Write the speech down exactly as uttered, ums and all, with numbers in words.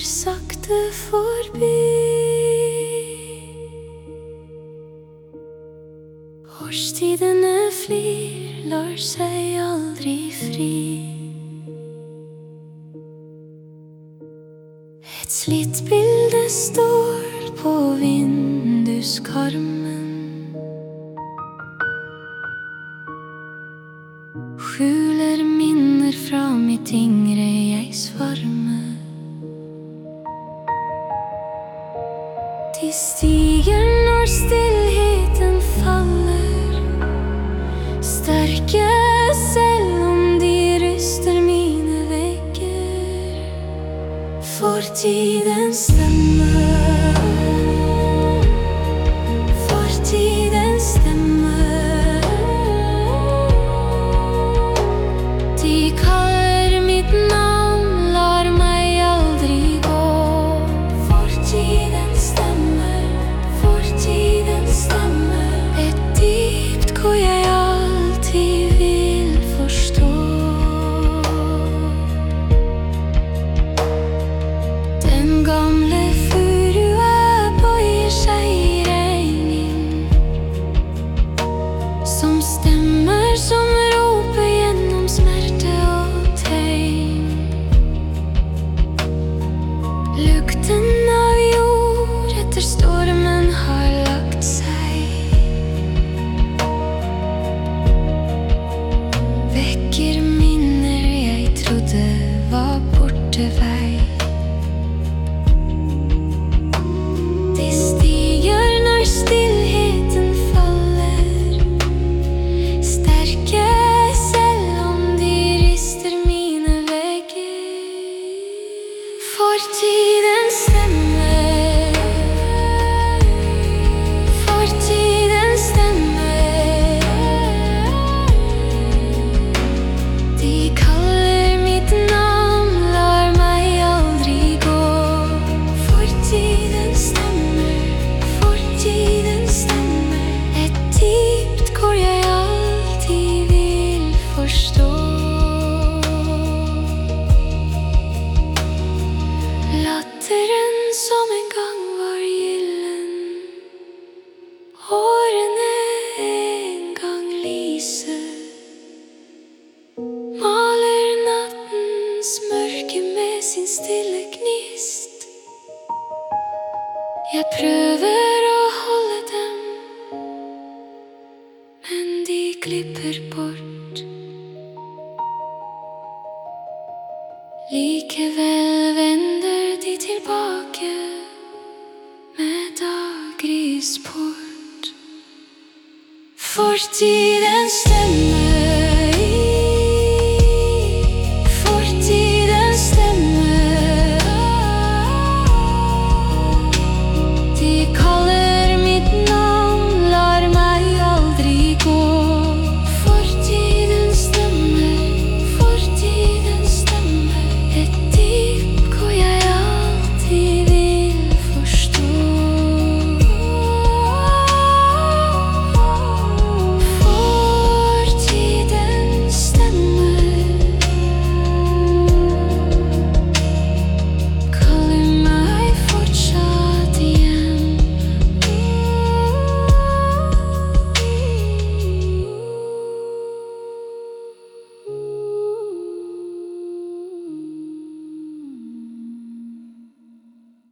glir sakte forbi. Årstidene flir, lar seg aldri fri. Et slitt bilde står på vinduskarmen, skjuler minner fra mitt yngre jegs varme. De stiger når stillheten faller, sterke selv om de ryster mine vegger. Fortidens stemme, fortidens stemme. De kaller mitt navn, lar meg aldri gå. Fortidens stemme, fortidens stemme. Et dypt hvor jeg alltid vil forstå. Den gamle furua bøyer seg i regning, som stemmer som roper gjennom smerte og tegn. Lukten av jord etter stormen har lagt seg, vekker minner jeg trodde var borte vei. De stiger når stillheten faller, sterke selv om de rister mine vegger. Fortidens stemme, fortidens stemme. De kaller mitt navn, lar meg aldri gå. Fortidens stemme, fortidens stemme. Et dypt hvor jeg alltid vil forstå. Latteren som en gang var gyllen, årene en gang lyse, maler nattens mørke med sin stille gnist. Jeg prøver å holde dem, men de glipper bort. Likevel vender de tilbake med daggrysport. Fortidens stemme,